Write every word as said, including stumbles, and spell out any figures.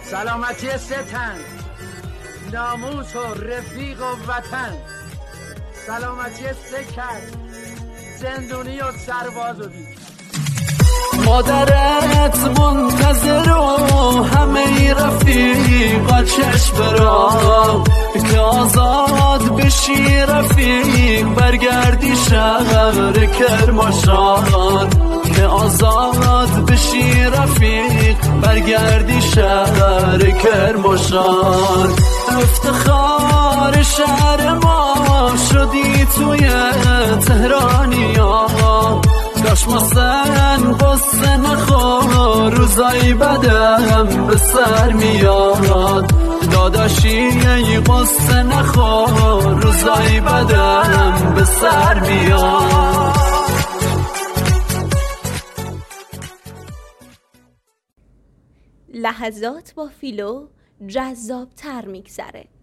سلامتی ستن، ناموس و رفیق و وطن، سلامتی سکر، زندونی و سرباز و دید. مادرت منتظر و همه رفیقا چشم برام که آزاد بشی رفیق برگردی شهر کرماشان، که آزاد بشی رفیق برگردی شهر کرماشان. افتخار شهر ما شدی توی تهرانیا، کاش ما سن بسته نخور روزای بدم به سر میاد. داداشی ای قصه نخور روزای بدم به سر میاد. لحظات با فیلو جذاب تر میگذره.